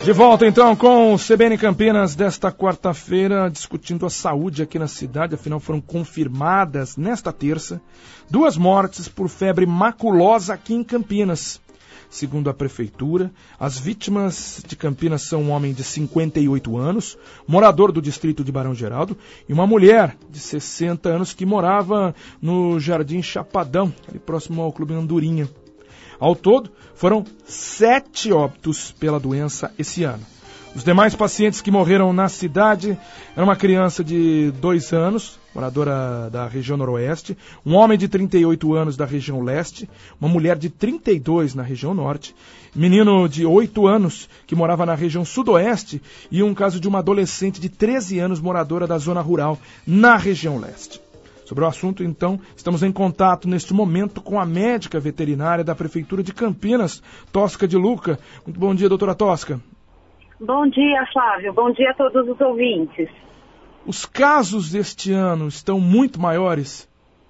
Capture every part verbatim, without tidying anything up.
De volta então com o C B N Campinas desta quarta-feira, discutindo a saúde aqui na cidade. Afinal, foram confirmadas nesta terça duas mortes por febre maculosa aqui em Campinas. Segundo a prefeitura, as vítimas de Campinas são um homem de cinquenta e oito anos, morador do distrito de Barão Geraldo, e uma mulher de sessenta anos que morava no Jardim Chapadão, ali próximo ao Clube Andorinha. Ao todo, foram sete óbitos pela doença esse ano. Os demais pacientes que morreram na cidade eram uma criança de dois anos, moradora da região noroeste, um homem de trinta e oito anos da região leste, uma mulher de trinta e dois na região norte, menino de oito anos que morava na região sudoeste e um caso de uma adolescente de treze anos moradora da zona rural na região leste. Sobre o assunto, então, estamos em contato neste momento com a médica veterinária da Prefeitura de Campinas, Tosca de Luca. Muito bom dia, doutora Tosca. Bom dia, Flávio. Bom dia a todos os ouvintes. Os casos deste ano estão muito maiores?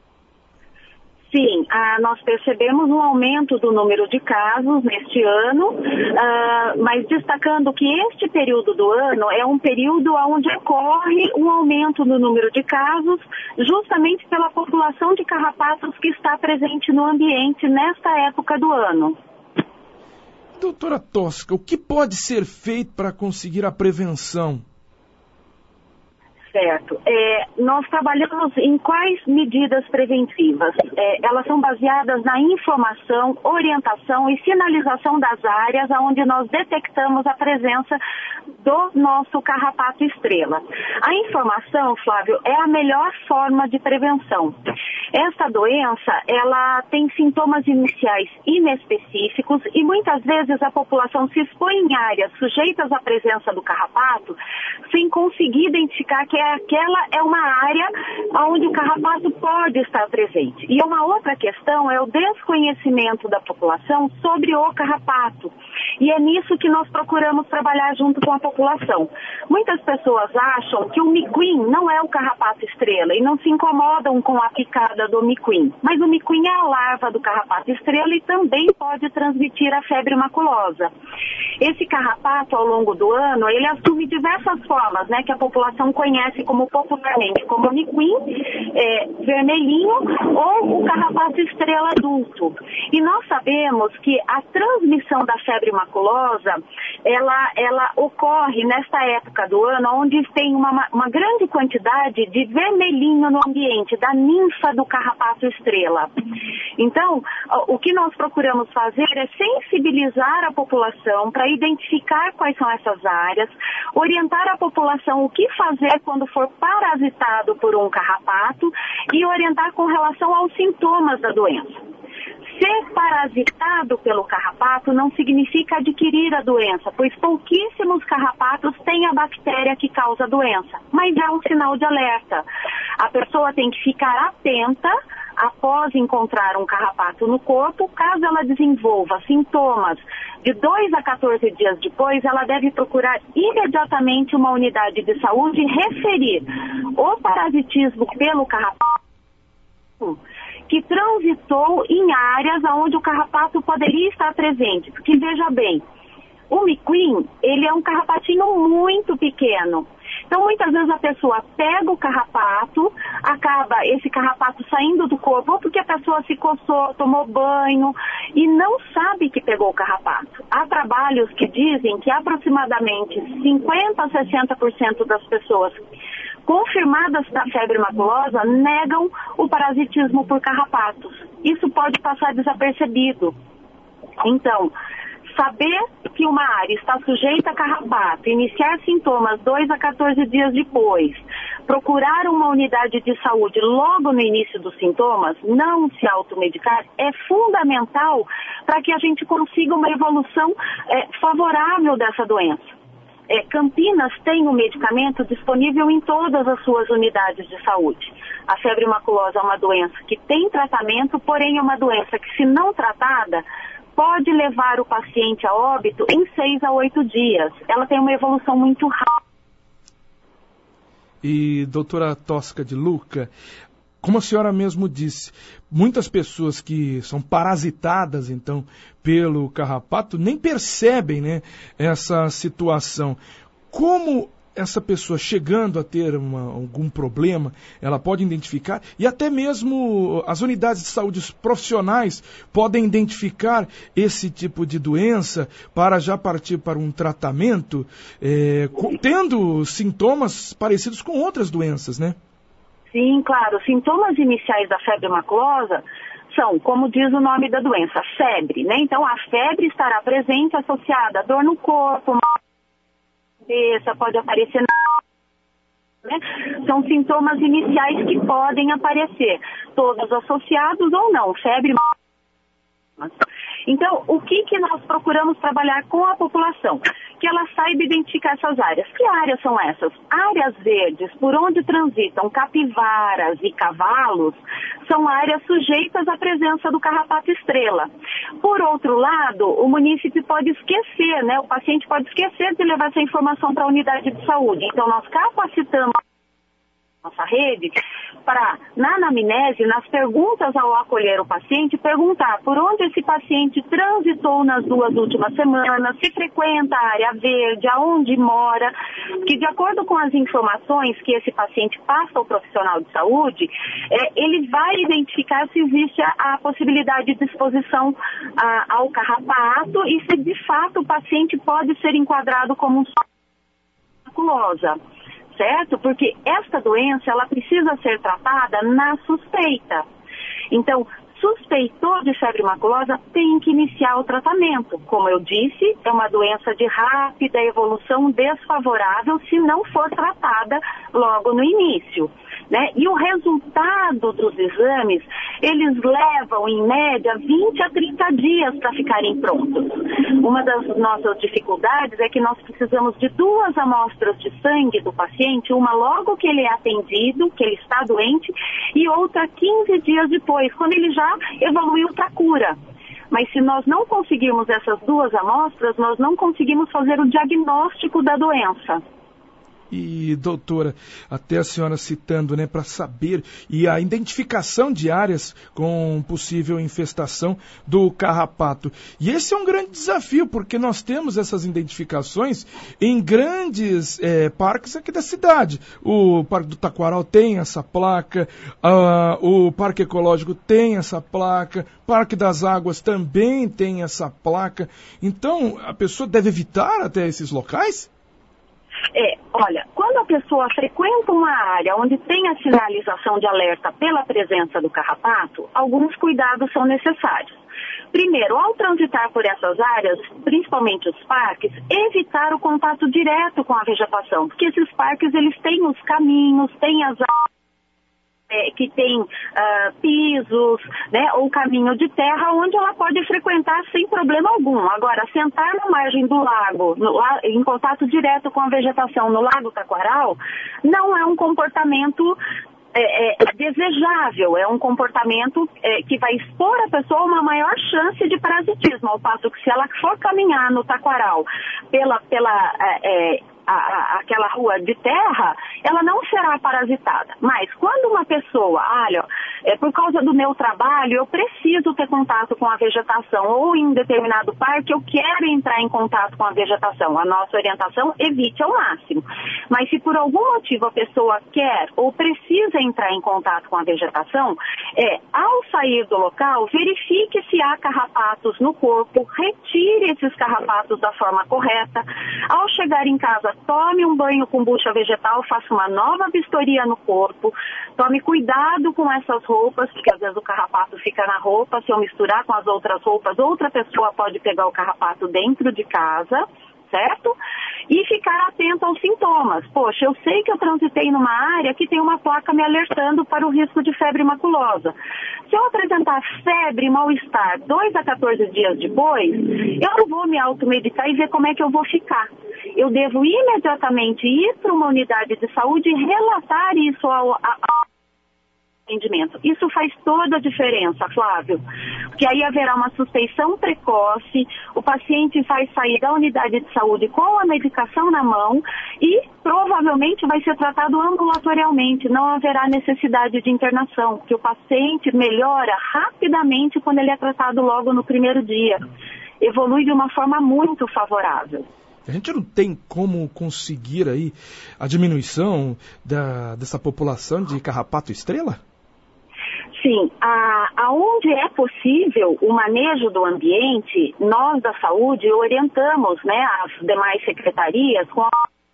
Sim, ah, nós percebemos um aumento do número de casos neste ano, ah, mas destacando que este período do ano é um período onde ocorre um aumento no número de casos, justamente pela população de carrapatos que está presente no ambiente nesta época do ano. Doutora Tosca, o que pode ser feito para conseguir a prevenção? Certo. É, nós trabalhamos em quais medidas preventivas? É, elas são baseadas na informação, orientação e sinalização das áreas onde nós detectamos a presença do nosso carrapato estrela. A informação, Flávio, é a melhor forma de prevenção. Esta doença, ela tem sintomas iniciais inespecíficos e muitas vezes a população se expõe em áreas sujeitas à presença do carrapato sem conseguir identificar que aquela é uma área onde o carrapato pode estar presente. E uma outra questão é o desconhecimento da população sobre o carrapato. E é nisso que nós procuramos trabalhar junto com a população. Muitas pessoas acham que o miquim não é o carrapato estrela e não se incomodam com a picada do miquim. Mas o miquim é a larva do carrapato estrela e também pode transmitir a febre maculosa. Esse carrapato, ao longo do ano, ele assume diversas formas, né, que a população conhece como popularmente como miquim, é, vermelhinho ou o carrapato estrela adulto. E nós sabemos que a transmissão da febre maculosa, ela, ela ocorre nesta época do ano, onde tem uma, uma grande quantidade de vermelhinho no ambiente, da ninfa do carrapato estrela. Então, o que nós procuramos fazer é sensibilizar a população para identificar quais são essas áreas, orientar a população o que fazer quando for parasitado por um carrapato e orientar com relação aos sintomas da doença. Ser parasitado pelo carrapato não significa adquirir a doença, pois pouquíssimos carrapatos têm a bactéria que causa a doença, mas é um sinal de alerta. A pessoa tem que ficar atenta após encontrar um carrapato no corpo. Caso ela desenvolva sintomas de dois a quatorze dias depois, ela deve procurar imediatamente uma unidade de saúde e referir o parasitismo pelo carrapato que transitou em áreas onde o carrapato poderia estar presente. Porque, veja bem, o miquim, ele é um carrapatinho muito pequeno. Então, muitas vezes a pessoa pega o carrapato, acaba esse carrapato saindo do corpo, ou porque a pessoa se coçou, tomou banho e não sabe que pegou o carrapato. Há trabalhos que dizem que aproximadamente cinquenta a sessenta por cento das pessoas confirmadas da febre maculosa negam o parasitismo por carrapatos. Isso pode passar desapercebido. Então, saber que uma área está sujeita a carrapato, iniciar sintomas dois a quatorze dias depois, procurar uma unidade de saúde logo no início dos sintomas, não se automedicar, é fundamental para que a gente consiga uma evolução é, favorável dessa doença. É, Campinas tem o medicamento disponível em todas as suas unidades de saúde. A febre maculosa é uma doença que tem tratamento, porém é uma doença que, se não tratada, pode levar o paciente a óbito em seis a oito dias. Ela tem uma evolução muito rápida. E, doutora Tosca de Luca, como a senhora mesmo disse, muitas pessoas que são parasitadas, então, pelo carrapato, nem percebem, né, essa situação. Como essa pessoa chegando a ter uma, algum problema, ela pode identificar, e até mesmo as unidades de saúde profissionais podem identificar esse tipo de doença para já partir para um tratamento, é, tendo sintomas parecidos com outras doenças, né? Sim, claro. Os sintomas iniciais da febre maculosa são, como diz o nome da doença, febre, né? Então, a febre estará presente associada a dor no corpo, cabeça, pode aparecer na... né? São sintomas iniciais que podem aparecer, todos associados ou não, febre. Então, o que, que nós procuramos trabalhar com a população? Que ela saiba identificar essas áreas. Que áreas são essas? Áreas verdes, por onde transitam capivaras e cavalos, são áreas sujeitas à presença do carrapato estrela. Por outro lado, o munícipe pode esquecer, né? O paciente pode esquecer de levar essa informação para a unidade de saúde. Então, nós capacitamos nossa rede para, na anamnese, nas perguntas ao acolher o paciente, perguntar por onde esse paciente transitou nas duas últimas semanas, se frequenta a área verde, aonde mora, que de acordo com as informações que esse paciente passa ao profissional de saúde, é, ele vai identificar se existe a, a possibilidade de exposição a, ao carrapato e se de fato o paciente pode ser enquadrado como um maculosa. Certo? Porque esta doença, ela precisa ser tratada na suspeita. Então, suspeitou de febre maculosa, tem que iniciar o tratamento. Como eu disse, é uma doença de rápida evolução desfavorável se não for tratada logo no início. Né? E o resultado dos exames, eles levam, em média, vinte a trinta dias para ficarem prontos. Uma das nossas dificuldades é que nós precisamos de duas amostras de sangue do paciente, uma logo que ele é atendido, que ele está doente, e outra quinze dias depois, quando ele já evoluiu para a cura. Mas se nós não conseguirmos essas duas amostras, nós não conseguimos fazer o diagnóstico da doença. E, doutora, até a senhora citando, né, para saber, e a identificação de áreas com possível infestação do carrapato. E esse é um grande desafio, porque nós temos essas identificações em grandes é, parques aqui da cidade. O Parque do Taquaral tem essa placa, uh, o Parque Ecológico tem essa placa, Parque das Águas também tem essa placa. Então, a pessoa deve evitar até esses locais? É, olha, quando a pessoa frequenta uma área onde tem a sinalização de alerta pela presença do carrapato, alguns cuidados são necessários. Primeiro, ao transitar por essas áreas, principalmente os parques, evitar o contato direto com a vegetação, porque esses parques, eles têm os caminhos, têm as áreas É, que tem uh, pisos, né, ou caminho de terra, onde ela pode frequentar sem problema algum. Agora, sentar na margem do lago, no, em contato direto com a vegetação no Lago Taquaral, não é um comportamento é, é, desejável, é um comportamento é, que vai expor a pessoa a uma maior chance de parasitismo, ao passo que se ela for caminhar no Taquaral pela... pela é, é, A, a, aquela rua de terra, ela não será parasitada. Mas quando uma pessoa, olha, é, por causa do meu trabalho, eu preciso ter contato com a vegetação, ou em determinado parque eu quero entrar em contato com a vegetação, a nossa orientação, evite ao máximo. Mas se por algum motivo a pessoa quer ou precisa entrar em contato com a vegetação, é, ao sair do local, verifique se há carrapatos no corpo, retire esses carrapatos da forma correta. Ao chegar em casa, tome um banho com bucha vegetal, faça uma nova vistoria no corpo, tome cuidado com essas roupas, porque às vezes o carrapato fica na roupa, se eu misturar com as outras roupas, outra pessoa pode pegar o carrapato dentro de casa, certo? E ficar atento aos sintomas. Poxa, eu sei que eu transitei numa área que tem uma placa me alertando para o risco de febre maculosa. Se eu apresentar febre e mal-estar dois a quatorze dias depois, eu não vou me automedicar e ver como é que eu vou ficar. Eu devo imediatamente ir para uma unidade de saúde e relatar isso ao, ao atendimento. Isso faz toda a diferença, Flávio, porque aí haverá uma suspeição precoce, o paciente vai sair da unidade de saúde com a medicação na mão e provavelmente vai ser tratado ambulatorialmente, não haverá necessidade de internação, porque o paciente melhora rapidamente quando ele é tratado logo no primeiro dia. Evolui de uma forma muito favorável. A gente não tem como conseguir aí a diminuição da, dessa população de carrapato estrela? Sim, a, aonde é possível o manejo do ambiente, nós da saúde orientamos, né, as demais secretarias com a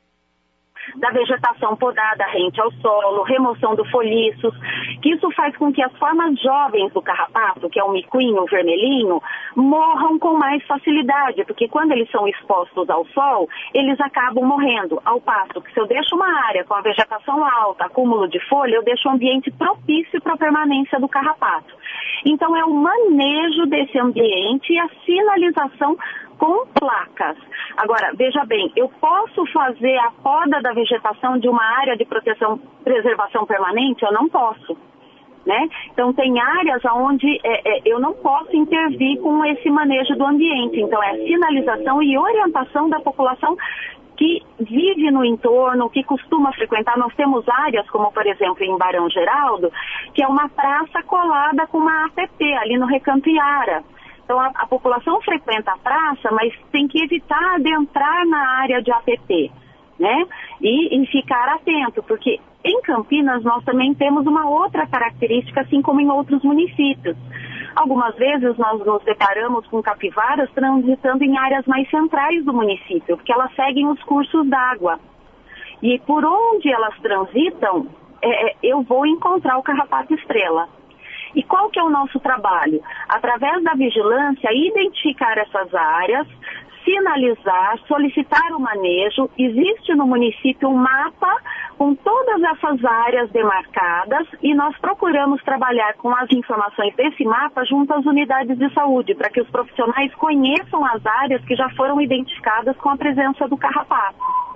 da vegetação podada rente ao solo, remoção do foliços, que isso faz com que as formas jovens do carrapato, que é o micuinho, o vermelhinho, morram com mais facilidade, porque quando eles são expostos ao sol, eles acabam morrendo, ao passo que se eu deixo uma área com a vegetação alta, acúmulo de folha, eu deixo um ambiente propício para a permanência do carrapato. Então é o manejo desse ambiente e a sinalização com placas. Agora, veja bem, eu posso fazer a poda da vegetação de uma área de proteção, preservação permanente? Eu não posso, né? Então, tem áreas onde é, é, eu não posso intervir com esse manejo do ambiente. Então, é sinalização e orientação da população que vive no entorno, que costuma frequentar. Nós temos áreas, como por exemplo em Barão Geraldo, que é uma praça colada com uma A P P, ali no Recanto Iara. Então, a, a população frequenta a praça, mas tem que evitar adentrar na área de A P P, né? E, e ficar atento, porque em Campinas nós também temos uma outra característica, assim como em outros municípios. Algumas vezes nós nos deparamos com capivaras transitando em áreas mais centrais do município, porque elas seguem os cursos d'água. E por onde elas transitam, é, eu vou encontrar o carrapato estrela. E qual que é o nosso trabalho? Através da vigilância, identificar essas áreas, sinalizar, solicitar o manejo. Existe no município um mapa com todas essas áreas demarcadas e nós procuramos trabalhar com as informações desse mapa junto às unidades de saúde, para que os profissionais conheçam as áreas que já foram identificadas com a presença do carrapato.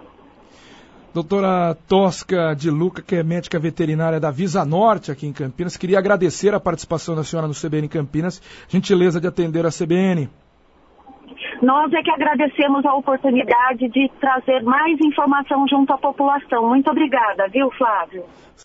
Doutora Tosca de Luca, que é médica veterinária da Visa Norte aqui em Campinas, queria agradecer a participação da senhora no C B N Campinas, gentileza de atender a C B N. Nós é que agradecemos a oportunidade de trazer mais informação junto à população. Muito obrigada, viu, Flávio?